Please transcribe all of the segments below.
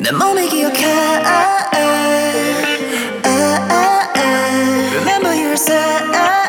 내 몸이 기억해. Remember you said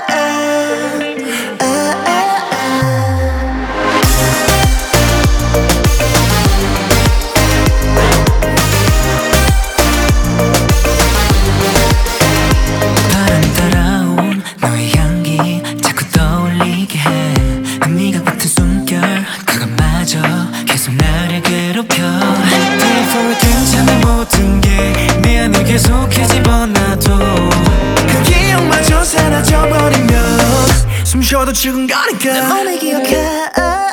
바람이 따라온 너의 향기 자꾸 떠올리게 해. 네가 붙은 숨결 그것마저 계속 나를 괴롭혀. Day for 괜찮은 모든 게 내 안에 계속해 집어넣어도 그 기억마저 사라져버리면 숨 쉬어도 지금 가니까 내 몸이 기억해.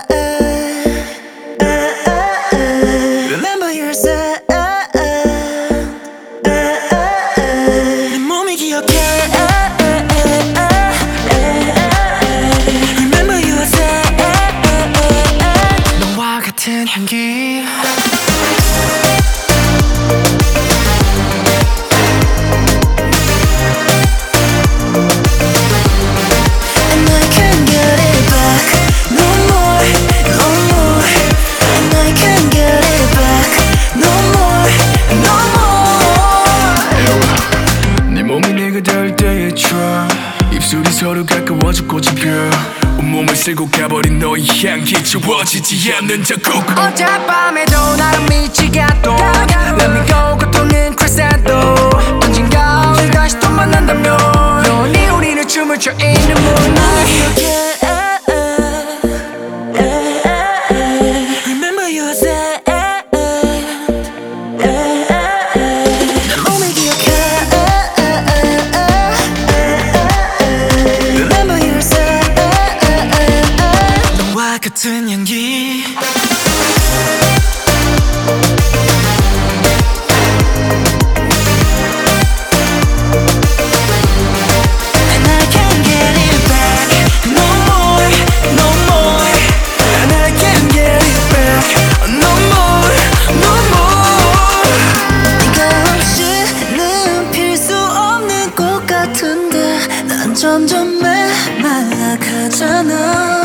Remember you said 내 몸이 기억해. Remember you said 너와 같은 향기 And I can't get it back no more, no more. And I can't get it back no more, no more. 네 몸이 내가 닿을 때의 추억 입술이 서로 가까워져 꽃이 펴 온몸을 쓸고 가버린 너의 향기 지워지지 않는 자국. 어젯밤에도 나를 미치게 또 Let me go 고통은 crescendo 언젠가 우리 다시 또 만난다면 너니 우리는 춤을 춰 있는 moonlight. Remember you said 내 몸이 기억해. Remember you said 너와 같은 향기 And I can't get it back no more, no more. And I can't get it back no more, no more. 네가 없이는 필 수 없는 꽃 같은데 난 점점 메말라가잖아.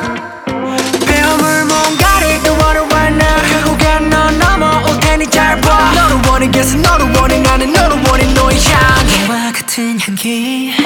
배움을 뭔가를 원해 right now 결국엔 넌 넘어올 테니 잘 봐. 너를 원해 계속 너를 원해 나는 너를 원해 너의 향기 너와 같은 향기